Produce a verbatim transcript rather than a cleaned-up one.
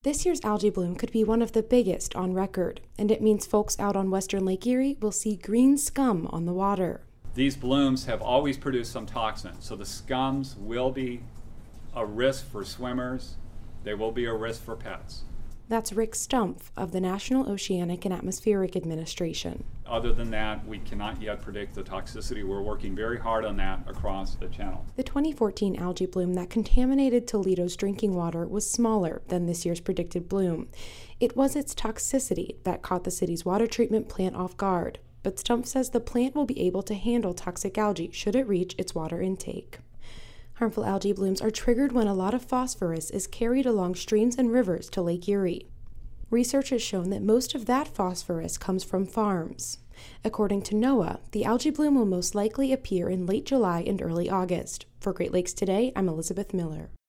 This year's algae bloom could be one of the biggest on record, and it means folks out on western Lake Erie will see green scum on the water. These blooms have always produced some toxin, so the scums will be a risk for swimmers. They will be a risk for pets. That's Rick Stumpf of the National Oceanic and Atmospheric Administration. Other than that, we cannot yet predict the toxicity. We're working very hard on that across the channel. The twenty fourteen algae bloom that contaminated Toledo's drinking water was smaller than this year's predicted bloom. It was its toxicity that caught the city's water treatment plant off guard, but Stumpf says the plant will be able to handle toxic algae should it reach its water intake. Harmful algae blooms are triggered when a lot of phosphorus is carried along streams and rivers to Lake Erie. Research has shown that most of that phosphorus comes from farms. According to NOAA, the algae bloom will most likely appear in late July and early August. For Great Lakes Today, I'm Elizabeth Miller.